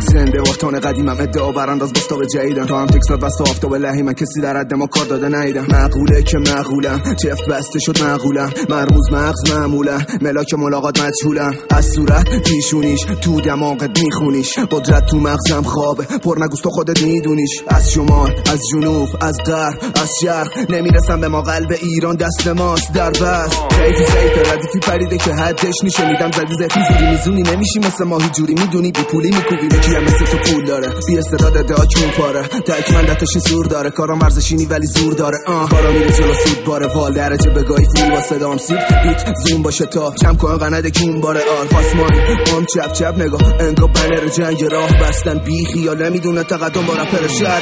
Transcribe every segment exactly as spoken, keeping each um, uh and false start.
زنده وقتان قدیمم ادعا برانداز بستا به جدیدم تو هم تکسات بستا آفتاب لحی من کسی در حد ما کار داده نیدم معقوله که معقولم جفت بسته شد معقولم مرموز مغز معمولم ملاک ملاقات مجهولم از صورت پیشونیش تو دماغت میخونیش قدرت تو مغزم خوابه پر نگوست تو خودت میدونیش از شمال از جنوب از غرب از شرق نمیرسم به ما قلب ایران دست ماست در بست کیفی سیف ردیفی پریده که حدش نیشه میدم زدی زفی زوری میزونی نمیشی مثل ماهی جوری میدونی بی پولی میکوبی یکی هم مثل تو پول داره بی استعداد ادعا چون پاره تک من دتاشی سور داره کارم ورزشینی ولی زور داره آه کارا میره جلو سود باره وال درجه بگاهی فول با صدام سید بیت زوم باشه تا کم کن قنده کون باره آل پاسمانی هم چپ چپ نگاه انگا بنر جنگ راه بستن بی خیال میدونه تقدم با رپر شهر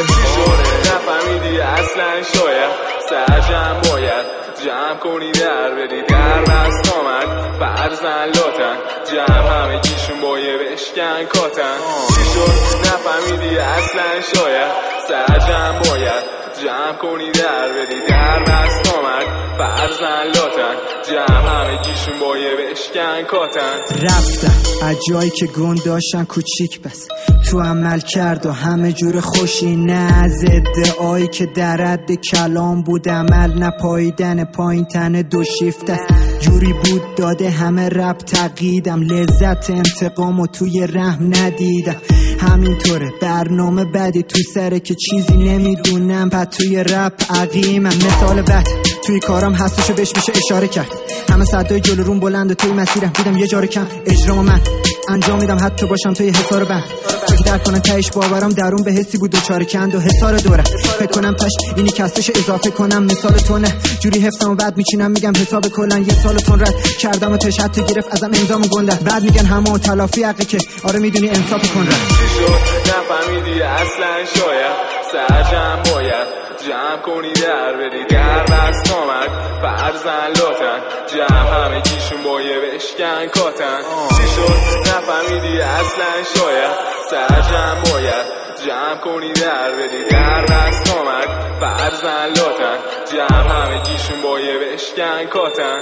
نفهمیدی اصلا شاید سرجم باید جمع کنی در بدی در دست آمد فرزن لاتن جمع همه گیشون با یه بشکن کاتن چی شد نفهمیدی اصلا شاید سرجم باید جمع کنی در بدی در دست آمد فرزن لاتن جمع همه گیشون با یه بشکن کاتن رفتن از جایی که گون داشتن کوچیک بس تو عمل کرد و همه جور خوشی نه از ادعایی که در حد کلام بود عمل نپاییدن پایین تن دو شیفت است جوری بود داده همه رب تقییدم لذت انتقام و توی رحم ندیدم همینطوره برنامه بعدی تو سره که چیزی نمیدونم بعد توی رپ عقیمم مثال بد توی کارم هستشو بهش میشه اشاره کرد همه صدای جلو روم بلنده توی مسیرم دیدم یه جاره کم اجرام من انجام میدم حتی باشم توی حصار بند چون که در کنن تهش باورم درون به حسی بود دوچاره کند و حصار دورم فکر کنم تش اینی کستش اضافه کنم مثال تو نه جوری حفظم و بعد میچینم میگم حساب کلن یه سال تون رد کردم و تش حتی گرفت ازم انضام و گندن بعد میگن همه و تلافی حقه که آره میدونی انصاف کن رد چی شد نفهمیدی اصلا شاید سرجم باید جمع کنی در بدی در دست آمد فرزن لاتن جمع همه گیشون با یه بشکن کاتن چی شد نفهمیدی اصلا شاید سرجم باید جمع کنی در بدی در دست آمد فرزن لاتن جمع همه گیشون با یه بشکن کاتن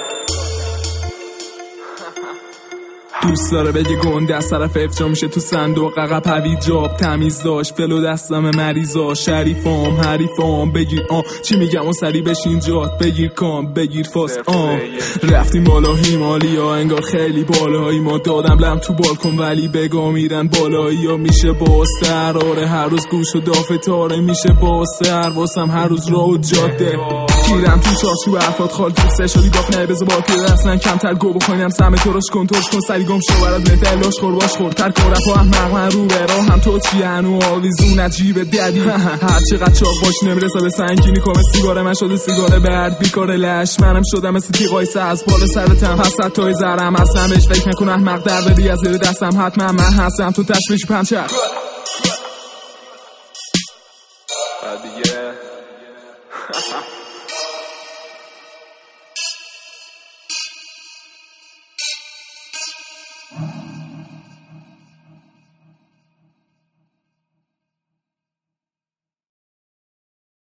دوست داره بگه گنده از طرف افجا میشه تو صندوق عقب هوی جاب تمیز داشت فلو دستم مریضا شریفام حریفام بگیر آن چی میگم و سری بشین جات بگیر کام بگیر فاس آن رفتیم بالا هیمالیا انگار خیلی بالایی ما دادم لم تو بالکن ولی بگا میرن بالایی یا میشه با سراره هر روز گوش و دافه تاره میشه با سر واسم هر روز راه و جاده گیرم تو چارچوب افراد خال تو سه شدی باق نه بزا با توی اصلا کمتر گو بخواینم سمه تو روش کن توش کن سری گم شو برات نته لاش خور باش خور تر کارف و احمق من رو به راه هم تو چی هنو آویزون عجیب ددی هر چقدر چاق باش نمیرسه به سنگینی کامه سیگاره من شده سیگاره برد بیکار لش منم شدم مثل تیغای از بالا سرتم پس حتی زرم اصلا بهش فکر نکن احمق در بدی از زیر دستم حتما من هستم تو تشویش پنچر دیگه